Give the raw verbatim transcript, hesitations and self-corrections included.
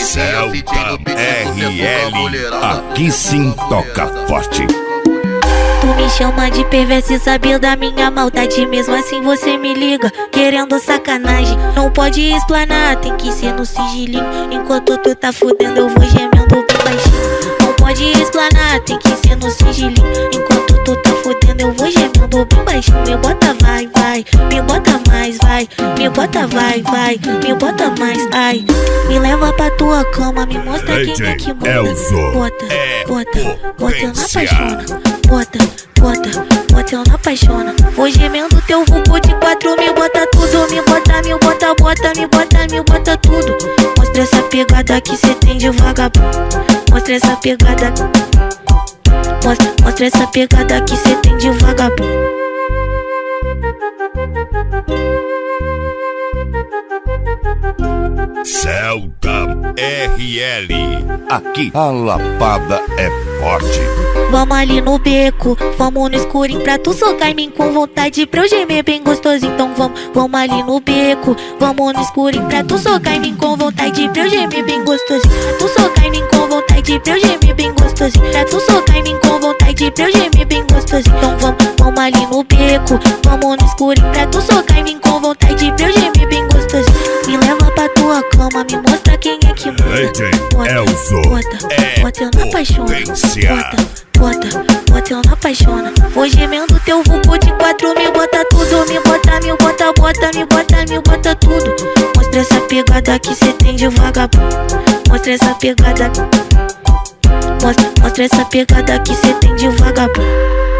Celta R L, aqui sim toca forte. Tu me chama de perverso e sabe da minha maldade. Mesmo assim você me liga, querendo sacanagem. Não pode explanar, tem que ser no sigilinho. Enquanto tu tá fudendo eu vou gemendo bem baixinho. Não pode explanar, tem que ser no sigilinho. Enquanto tu tá fudendo eu vou gemendo bem baixinho. Me bota vai, vai, me bota mais, vai. Me bota vai, vai, me bota mais, ai. Me leva pra tua cama, me mostra quem é que manda. Bota, bota, bota eu na paixona. Bota, bota, bota eu na paixona. Vou gemendo teu vulgo de quatro, me bota tudo. Me bota, me bota, bota, me bota, me bota tudo. Mostra essa pegada que cê tem de vagabundo. Mostra essa pegada. Mostra, mostra essa pegada que cê tem de vagabundo. Celta R L, aqui a lapada é forte. Vamos ali no beco, vamos no escurinho pra tu socar em mim com vontade pra eu gemer bem gostoso. Então vamos, vamos ali no beco, vamos no escurinho pra tu socar em mim com vontade pra eu gemer bem gostoso. Tu socar em mim com vontade pra eu gemer bem gostoso. Pra tu socar em mim com vontade pra eu gemer bem gostoso. Então vamos, vamos ali no beco, vamos no escurinho pra tu socar em mim com vontade pra eu gemer bem gostoso. Me leva pra tua cama, me mostra quem é que manda. Elzo, bota, bota eu na paixona. Bota, bota, bota eu na paixona. Vou gemendo teu vulgo de quatro, me bota tudo. Me bota, me bota, bota, me bota, me bota tudo. Mostra essa pegada que cê tem de vagabundo. Mostra essa pegada. Mostra, mostra essa pegada que cê tem de vagabundo.